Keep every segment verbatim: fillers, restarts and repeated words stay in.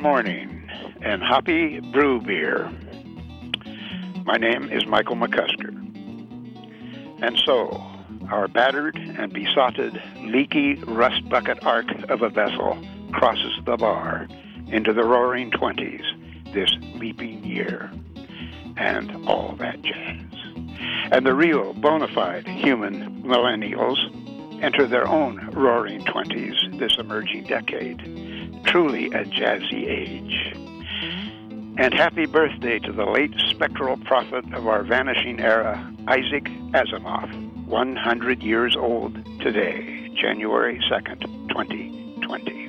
morning and happy brew beer. My name is Michael McCusker. And so, our battered and besotted, leaky rust bucket ark of a vessel crosses the bar into the roaring twenties this leaping year, and all that jazz. And the real bona fide human millennials enter their own roaring twenties this emerging decade, truly a jazzy age. And happy birthday to the late spectral prophet of our vanishing era, Isaac Asimov, one hundred years old today, January second, twenty twenty.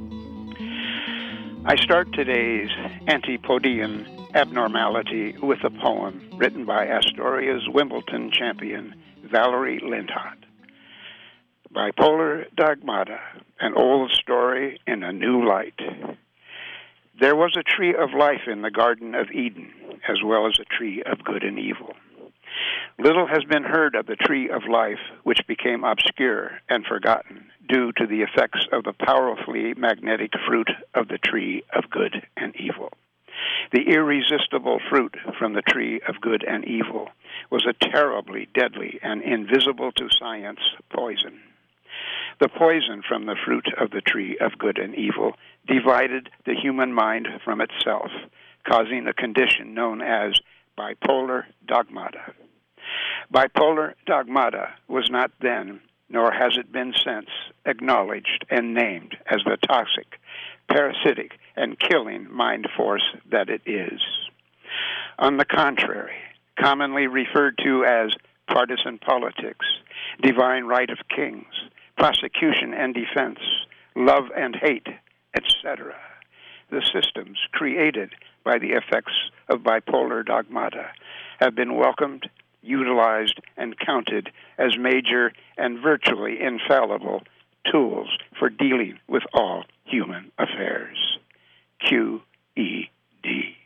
I start today's Antipodean abnormality with a poem written by Astoria's Wimbledon champion, Valerie Lindhart. Bipolar Dogmata, an old story in a new light. There was a tree of life in the Garden of Eden, as well as a tree of good and evil. Little has been heard of the tree of life, which became obscure and forgotten due to the effects of the powerfully magnetic fruit of the tree of good and evil. The irresistible fruit from the tree of good and evil was a terribly deadly and invisible to science poison. The poison from the fruit of the tree of good and evil divided the human mind from itself, causing a condition known as bipolar dogmata. Bipolar dogmata was not then, nor has it been since, acknowledged and named as the toxic, parasitic, and killing mind force that it is. On the contrary, commonly referred to as partisan politics, divine right of kings, prosecution and defense, love and hate, et cetera. The systems created by the effects of bipolar dogmata have been welcomed, utilized, and counted as major and virtually infallible tools for dealing with all human affairs. Q E D.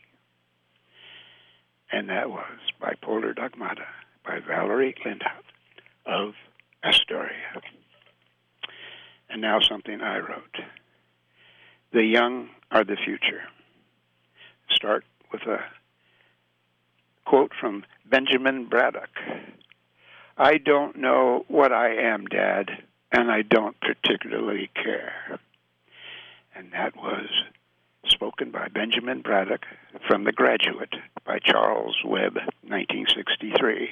And that was Bipolar Dogmata by Valerie Lindhart of Astoria. And now something I wrote. The young are the future. Start with a quote from Benjamin Braddock. I don't know what I am, Dad, and I don't particularly care. And that was spoken by Benjamin Braddock from The Graduate by Charles Webb, nineteen sixty-three.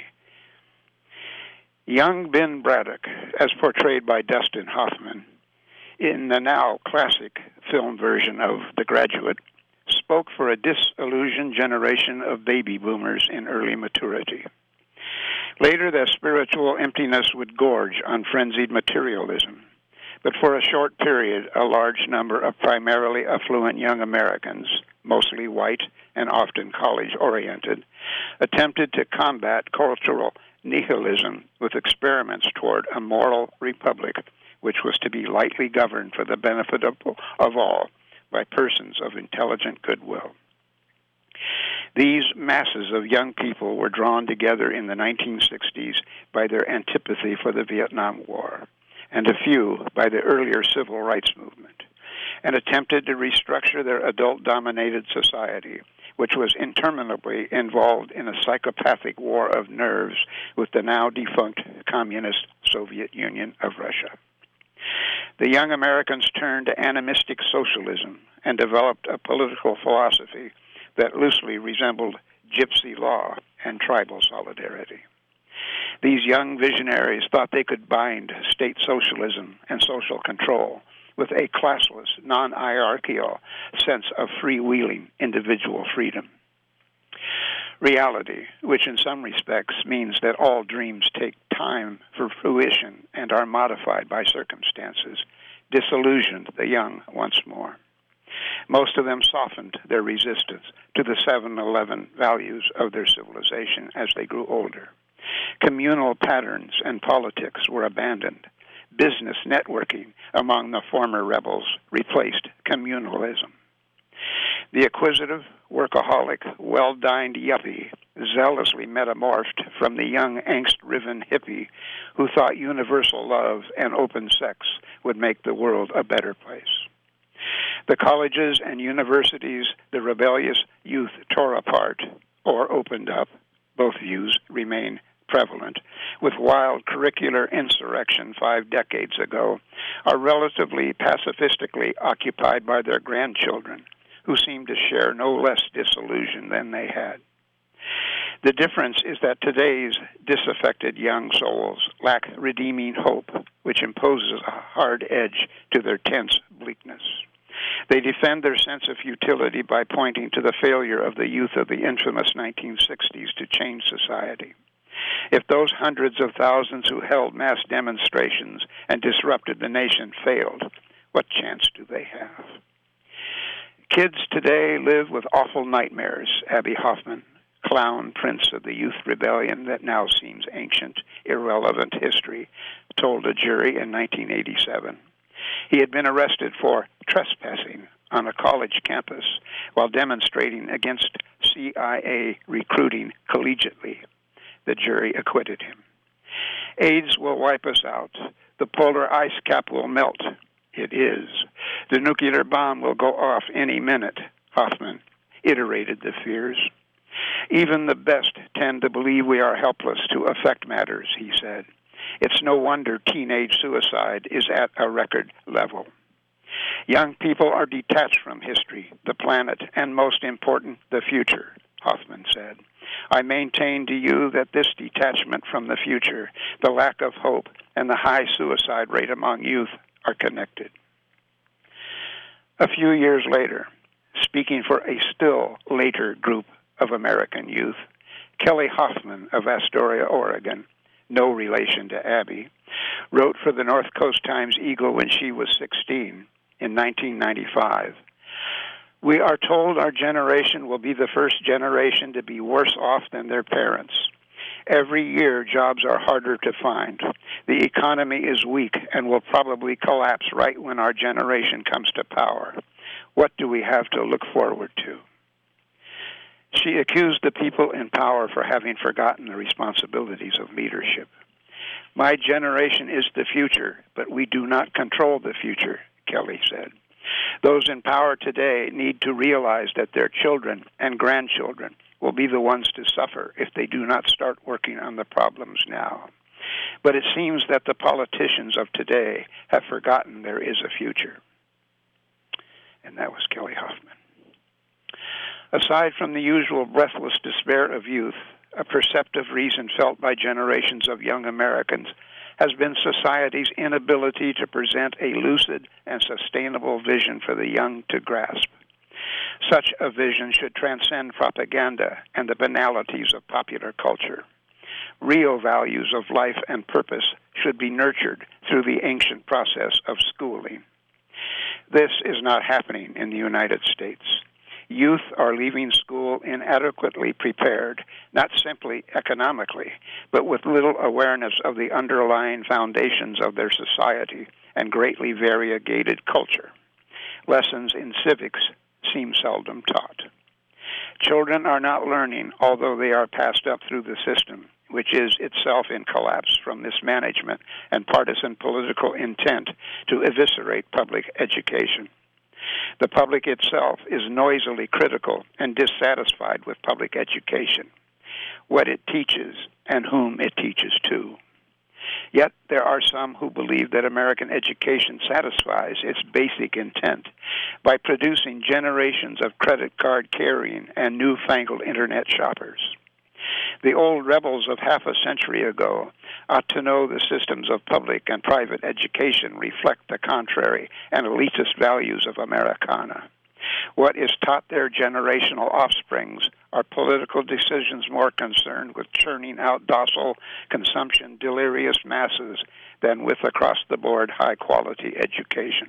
Young Ben Braddock, as portrayed by Dustin Hoffman in the now classic film version of The Graduate, spoke for a disillusioned generation of baby boomers in early maturity. Later, their spiritual emptiness would gorge on frenzied materialism, but for a short period, a large number of primarily affluent young Americans, mostly white and often college-oriented, attempted to combat cultural nihilism with experiments toward a moral republic which was to be lightly governed for the benefit of, of all by persons of intelligent goodwill. These masses of young people were drawn together in the nineteen sixties by their antipathy for the Vietnam War, and a few by the earlier civil rights movement, and attempted to restructure their adult-dominated society, which was interminably involved in a psychopathic war of nerves with the now-defunct communist Soviet Union of Russia. The young Americans turned to animistic socialism and developed a political philosophy that loosely resembled gypsy law and tribal solidarity. These young visionaries thought they could bind state socialism and social control with a classless, non-hierarchical sense of freewheeling individual freedom. Reality, which in some respects means that all dreams take time for fruition and are modified by circumstances, disillusioned the young once more. Most of them softened their resistance to the seven eleven values of their civilization as they grew older. Communal patterns and politics were abandoned. Business networking among the former rebels replaced communalism. The acquisitive, workaholic, well-dined yuppie zealously metamorphed from the young, angst-riven hippie who thought universal love and open sex would make the world a better place. The colleges and universities the rebellious youth tore apart or opened up, both views remain prevalent, with wild curricular insurrection five decades ago, are relatively pacifistically occupied by their grandchildren, who seem to share no less disillusion than they had. The difference is that today's disaffected young souls lack redeeming hope, which imposes a hard edge to their tense bleakness. They defend their sense of futility by pointing to the failure of the youth of the infamous nineteen sixties to change society. If those hundreds of thousands who held mass demonstrations and disrupted the nation failed, what chance do they have? Kids today live with awful nightmares, Abbie Hoffman, clown prince of the youth rebellion that now seems ancient, irrelevant history, told a jury in nineteen eighty-seven. He had been arrested for trespassing on a college campus while demonstrating against C I A recruiting collegiately. The jury acquitted him. AIDS will wipe us out. The polar ice cap will melt. It is. The nuclear bomb will go off any minute, Hoffman iterated the fears. Even the best tend to believe we are helpless to affect matters, he said. It's no wonder teenage suicide is at a record level. Young people are detached from history, the planet, and most important, the future, Hoffman said. I maintain to you that this detachment from the future, the lack of hope, and the high suicide rate among youth are connected. A few years later, speaking for a still later group of American youth, Kelly Hoffman of Astoria, Oregon, no relation to Abbie, wrote for the North Coast Times-Eagle when she was sixteen in nineteen ninety-five. We are told our generation will be the first generation to be worse off than their parents. Every year, jobs are harder to find. The economy is weak and will probably collapse right when our generation comes to power. What do we have to look forward to? She accused the people in power for having forgotten the responsibilities of leadership. My generation is the future, but we do not control the future, Kelly said. Those in power today need to realize that their children and grandchildren will be the ones to suffer if they do not start working on the problems now. But it seems that the politicians of today have forgotten there is a future. And that was Kelly Hoffman. Aside from the usual breathless despair of youth, a perceptive reason felt by generations of young Americans has been society's inability to present a lucid and sustainable vision for the young to grasp. Such a vision should transcend propaganda and the banalities of popular culture. Real values of life and purpose should be nurtured through the ancient process of schooling. This is not happening in the United States. Youth are leaving school inadequately prepared, not simply economically, but with little awareness of the underlying foundations of their society and greatly variegated culture. Lessons in civics seem seldom taught. Children are not learning, although they are passed up through the system, which is itself in collapse from mismanagement and partisan political intent to eviscerate public education. The public itself is noisily critical and dissatisfied with public education, what it teaches, and whom it teaches to. Yet there are some who believe that American education satisfies its basic intent by producing generations of credit card carrying and newfangled internet shoppers. The old rebels of half a century ago ought to know the systems of public and private education reflect the contrary and elitist values of Americana. What is taught their generational offsprings are political decisions more concerned with churning out docile consumption delirious masses than with across-the-board high-quality education.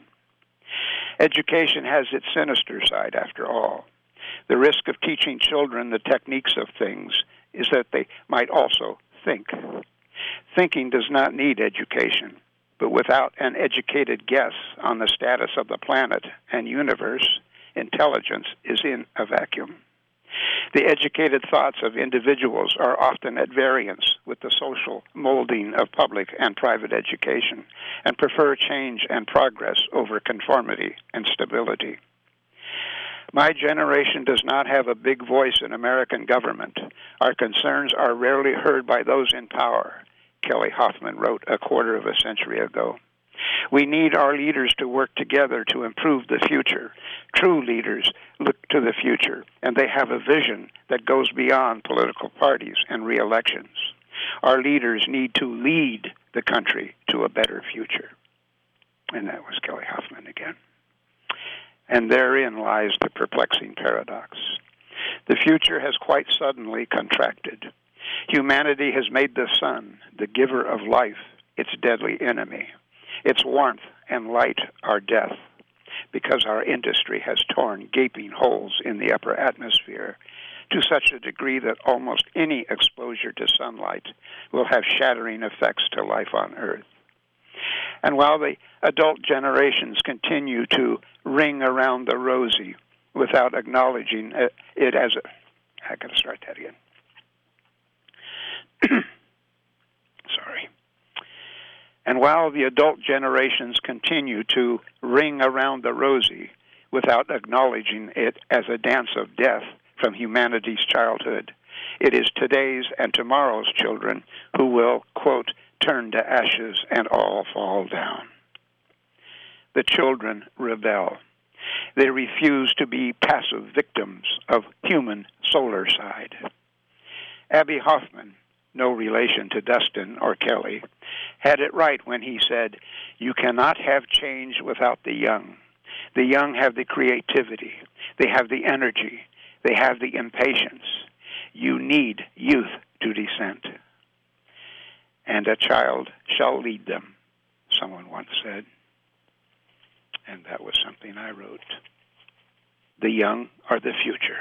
Education has its sinister side, after all. The risk of teaching children the techniques of things is that they might also think. Thinking does not need education, but without an educated guess on the status of the planet and universe, intelligence is in a vacuum. The educated thoughts of individuals are often at variance with the social molding of public and private education and prefer change and progress over conformity and stability. My generation does not have a big voice in American government. Our concerns are rarely heard by those in power, Kelly Hoffman wrote a quarter of a century ago. We need our leaders to work together to improve the future. True leaders look to the future, and they have a vision that goes beyond political parties and re-elections. Our leaders need to lead the country to a better future. And that was Kelly Hoffman again. And therein lies the perplexing paradox. The future has quite suddenly contracted. Humanity has made the sun, the giver of life, its deadly enemy. Its warmth and light are death, because our industry has torn gaping holes in the upper atmosphere to such a degree that almost any exposure to sunlight will have shattering effects to life on Earth. And while the adult generations continue to ring around the rosy without acknowledging it as a... I got to start that again. Sorry. And while the adult generations continue to ring around the rosy without acknowledging it as a dance of death from humanity's childhood, it is today's and tomorrow's children who will, quote, turn to ashes and all fall down. The children rebel. They refuse to be passive victims of human solar side. Abbie Hoffman, no relation to Dustin or Kelly, had it right when he said, you cannot have change without the young. The young have the creativity. They have the energy. They have the impatience. You need youth to dissent. And a child shall lead them, someone once said. And that was something I wrote. The young are the future.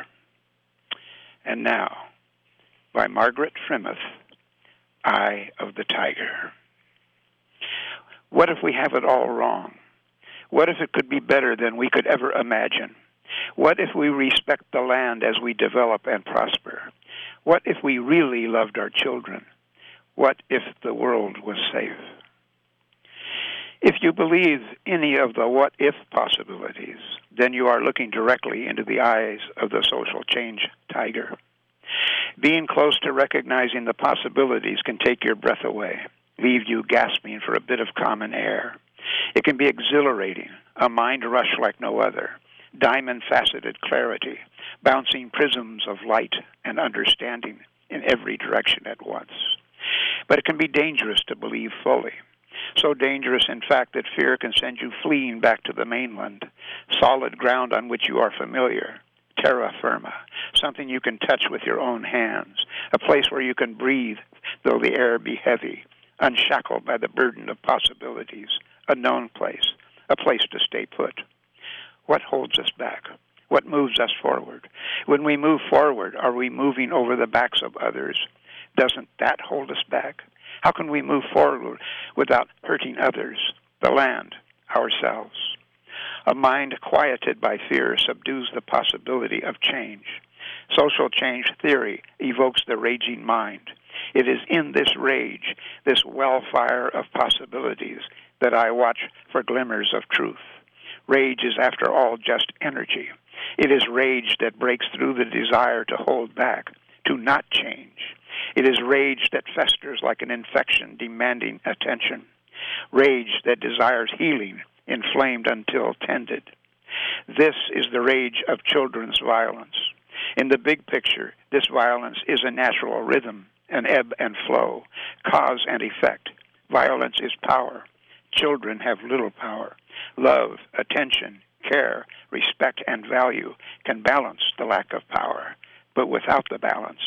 And now, by Margaret Frimoth, Eye of the Tiger. What if we have it all wrong? What if it could be better than we could ever imagine? What if we respect the land as we develop and prosper? What if we really loved our children? What if the world was safe? If you believe any of the what-if possibilities, then you are looking directly into the eyes of the social change tiger. Being close to recognizing the possibilities can take your breath away, leave you gasping for a bit of common air. It can be exhilarating, a mind rush like no other, diamond-faceted clarity, bouncing prisms of light and understanding in every direction at once. But it can be dangerous to believe fully. So dangerous, in fact, that fear can send you fleeing back to the mainland, solid ground on which you are familiar, terra firma, something you can touch with your own hands, a place where you can breathe, though the air be heavy, unshackled by the burden of possibilities, a known place, a place to stay put. What holds us back? What moves us forward? When we move forward, are we moving over the backs of others? Doesn't that hold us back? How can we move forward without hurting others, the land, ourselves? A mind quieted by fear subdues the possibility of change. Social change theory evokes the raging mind. It is in this rage, this wildfire of possibilities, that I watch for glimmers of truth. Rage is, after all, just energy. It is rage that breaks through the desire to hold back, to not change. It is rage that festers like an infection demanding attention. Rage that desires healing, inflamed until tended. This is the rage of children's violence. In the big picture, this violence is a natural rhythm, an ebb and flow, cause and effect. Violence is power. Children have little power. Love, attention, care, respect, and value can balance the lack of power. But without the balance,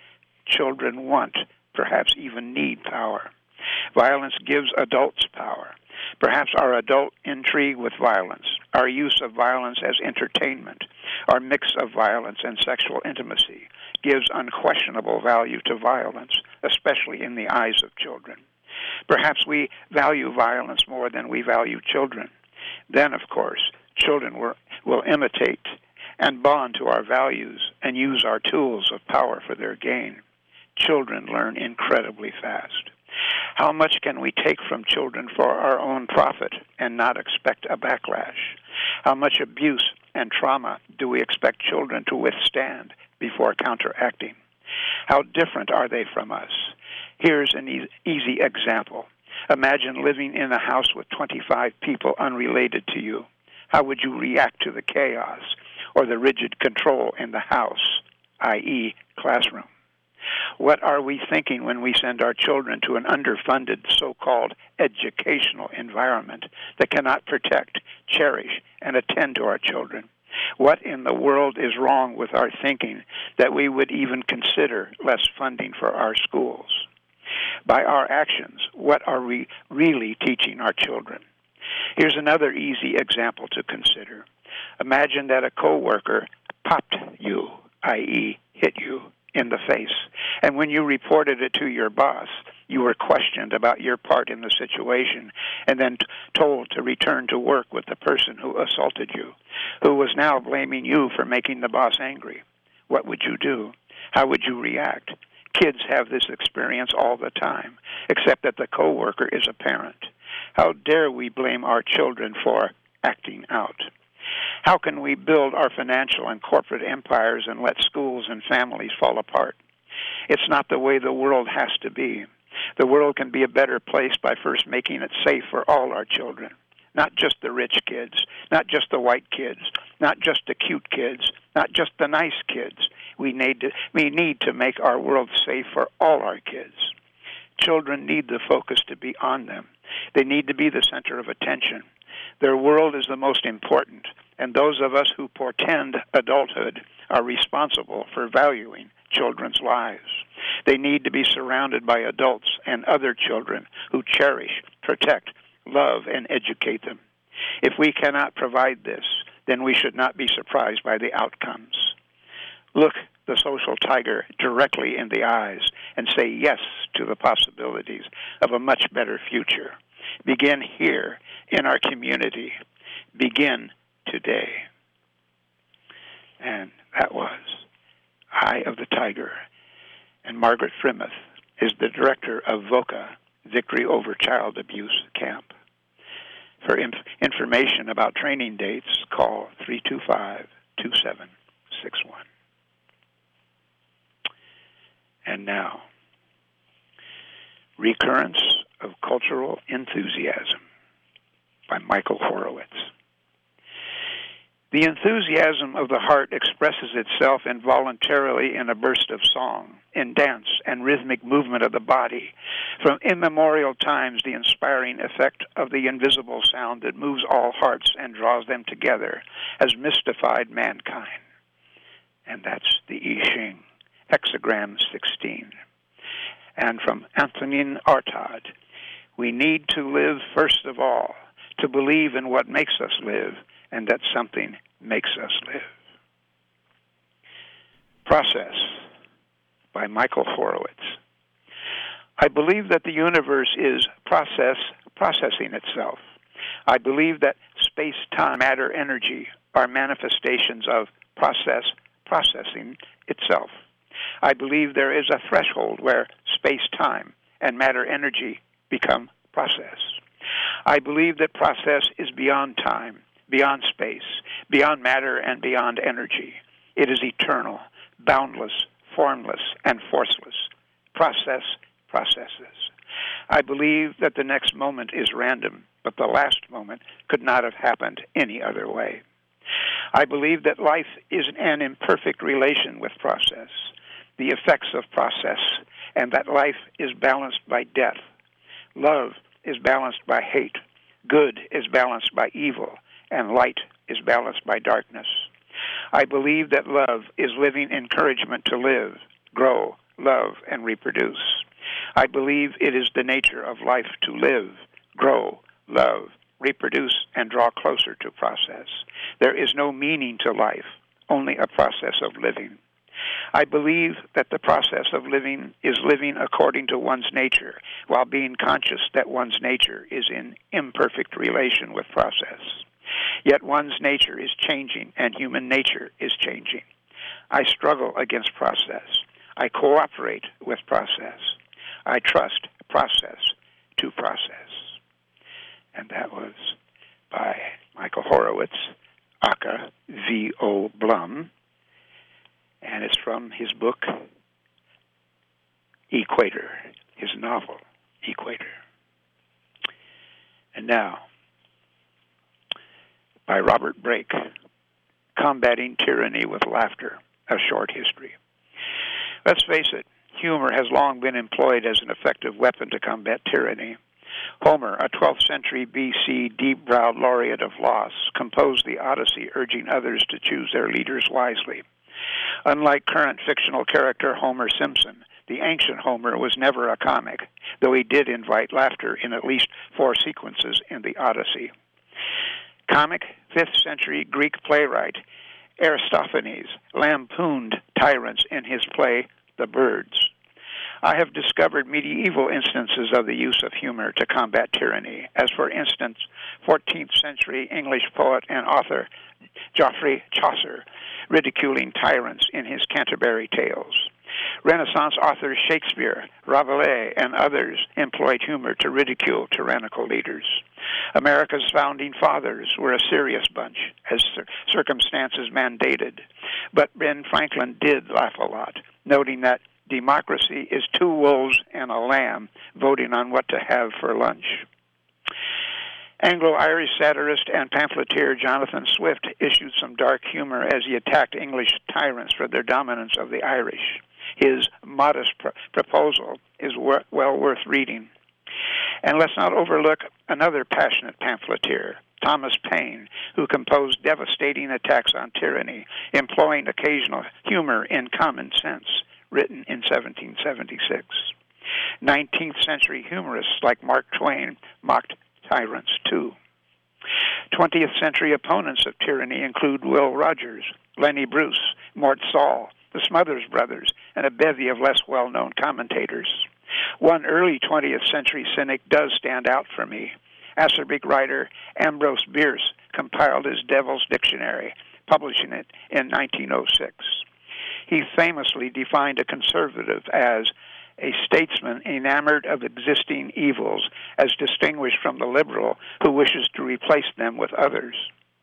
children want, perhaps even need, power. Violence gives adults power. Perhaps our adult intrigue with violence, our use of violence as entertainment, our mix of violence and sexual intimacy gives unquestionable value to violence, especially in the eyes of children. Perhaps we value violence more than we value children. Then, of course, children will, will imitate and bond to our values and use our tools of power for their gain. Children learn incredibly fast. How much can we take from children for our own profit and not expect a backlash? How much abuse and trauma do we expect children to withstand before counteracting? How different are they from us? Here's an e- easy example. Imagine living in a house with twenty-five people unrelated to you. How would you react to the chaos or the rigid control in the house, that is, classroom? What are we thinking when we send our children to an underfunded so-called educational environment that cannot protect, cherish, and attend to our children? What in the world is wrong with our thinking that we would even consider less funding for our schools? By our actions, what are we really teaching our children? Here's another easy example to consider. Imagine that a coworker popped you, that is, hit you in the face, and when you reported it to your boss, you were questioned about your part in the situation and then t- told to return to work with the person who assaulted you, who was now blaming you for making the boss angry. What would you do? How would you react? Kids have this experience all the time, except that the coworker is a parent. How dare we blame our children for acting out? How can we build our financial and corporate empires and let schools and families fall apart? It's not the way the world has to be. The world can be a better place by first making it safe for all our children, not just the rich kids, not just the white kids, not just the cute kids, not just the nice kids. We need to, we need to make our world safe for all our kids. Children need the focus to be on them. They need to be the center of attention. Their world is the most important, and those of us who portend adulthood are responsible for valuing children's lives. They need to be surrounded by adults and other children who cherish, protect, love, and educate them. If we cannot provide this, then we should not be surprised by the outcomes. Look the social tiger directly in the eyes and say yes to the possibilities of a much better future. Begin here in our community. Begin today. And that was Eye of the Tiger. And Margaret Frimouth is the director of VOCA, Victory Over Child Abuse Camp. For inf- information about training dates, call three two five, two seven six one. And now, Recurrence of Cultural Enthusiasm by Michael Horowitz. The enthusiasm of the heart expresses itself involuntarily in a burst of song, in dance and rhythmic movement of the body. From immemorial times, the inspiring effect of the invisible sound that moves all hearts and draws them together has mystified mankind. And that's the I Ching, hexagram sixteen. And from Antonin Artaud, we need to live first of all, to believe in what makes us live, and that something makes us live. Process by Michael Horowitz. I believe that the universe is process processing itself. I believe that space, time, matter, energy are manifestations of process processing itself. I believe there is a threshold where space, time, and matter, energy become process. I believe that process is beyond time, beyond space, beyond matter, and beyond energy. It is eternal, boundless, formless, and forceless. Process processes. I believe that the next moment is random, but the last moment could not have happened any other way. I believe that life is an imperfect relation with process, the effects of process, and that life is balanced by death. Love is balanced by hate. Good is balanced by evil, and light is balanced by darkness. I believe that love is living encouragement to live, grow, love, and reproduce. I believe it is the nature of life to live, grow, love, reproduce, and draw closer to process. There is no meaning to life, only a process of living. I believe that the process of living is living according to one's nature, while being conscious that one's nature is in imperfect relation with process. Yet one's nature is changing, and human nature is changing. I struggle against process. I cooperate with process. I trust process to process. And that was by Michael Horowitz, Aka V O Blum, and it's from his book Equator, his novel Equator. And now, by Robert Brake, Combating Tyranny with Laughter, a Short History. Let's face it, humor has long been employed as an effective weapon to combat tyranny. Homer, a twelfth century B C deep-browed laureate of loss, composed the Odyssey urging others to choose their leaders wisely. Unlike current fictional character Homer Simpson, the ancient Homer was never a comic, though he did invite laughter in at least four sequences in the Odyssey. Comic fifth century Greek playwright Aristophanes lampooned tyrants in his play The Birds. I have discovered medieval instances of the use of humor to combat tyranny, as for instance, fourteenth century English poet and author Geoffrey Chaucer ridiculing tyrants in his Canterbury Tales. Renaissance authors Shakespeare, Rabelais, and others employed humor to ridicule tyrannical leaders. America's founding fathers were a serious bunch, as cir- circumstances mandated. But Ben Franklin did laugh a lot, noting that democracy is two wolves and a lamb voting on what to have for lunch. Anglo-Irish satirist and pamphleteer Jonathan Swift issued some dark humor as he attacked English tyrants for their dominance of the Irish. His modest pr- proposal is wor- well worth reading. And let's not overlook another passionate pamphleteer, Thomas Paine, who composed devastating attacks on tyranny, employing occasional humor in Common Sense, written in seventeen seventy-six. nineteenth century humorists like Mark Twain mocked tyrants too. twentieth century opponents of tyranny include Will Rogers, Lenny Bruce, Mort Saul, the Smothers Brothers, and a bevy of less well-known commentators. One early twentieth century cynic does stand out for me. Acerbic writer Ambrose Bierce compiled his Devil's Dictionary, publishing it in nineteen oh six. He famously defined a conservative as a statesman enamored of existing evils, as distinguished from the liberal who wishes to replace them with others.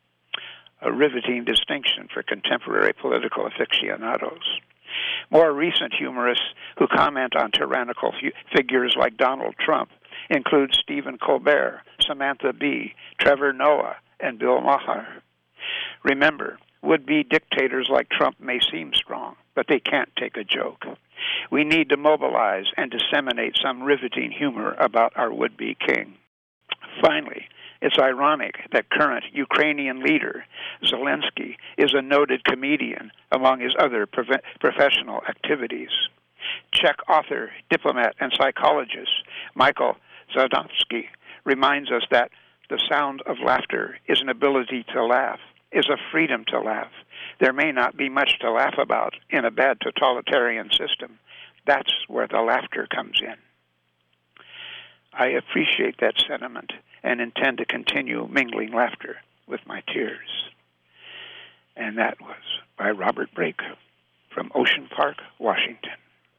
A riveting distinction for contemporary political aficionados. More recent humorists who comment on tyrannical f- figures like Donald Trump include Stephen Colbert, Samantha Bee, Trevor Noah, and Bill Maher. Remember, would-be dictators like Trump may seem strong, but they can't take a joke. We need to mobilize and disseminate some riveting humor about our would-be king. Finally, it's ironic that current Ukrainian leader, Zelensky, is a noted comedian among his other prof- professional activities. Czech author, diplomat, and psychologist Michael Zadovsky reminds us that the sound of laughter is an ability to laugh, is a freedom to laugh. There may not be much to laugh about in a bad totalitarian system. That's where the laughter comes in. I appreciate that sentiment and intend to continue mingling laughter with my tears. And that was by Robert Brake from Ocean Park, Washington.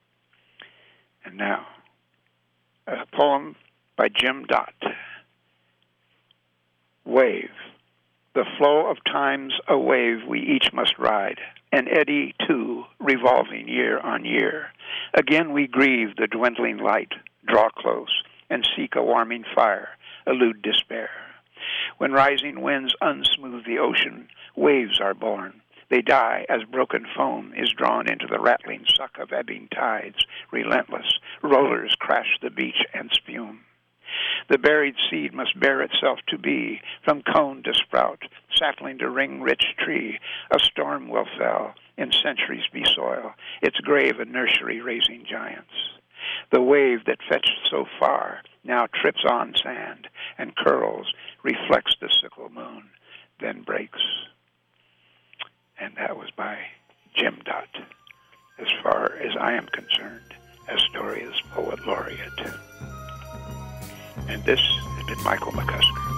And now, a poem by Jim Dott. Wave. The flow of time's a wave we each must ride, an eddy, too, revolving year on year. Again we grieve the dwindling light, draw close, and seek a warming fire, elude despair. When rising winds unsmooth the ocean, waves are born. They die as broken foam is drawn into the rattling suck of ebbing tides. Relentless, rollers crash the beach and spume. The buried seed must bear itself to be, from cone to sprout, sapling to ring-rich tree. A storm will fell, in centuries be soil, its grave a nursery raising giants. The wave that fetched so far now trips on sand and curls, reflects the sickle moon, then breaks. And that was by Jim Dott, as far as I am concerned, Astoria's Poet Laureate. And this has been Michael McCusker.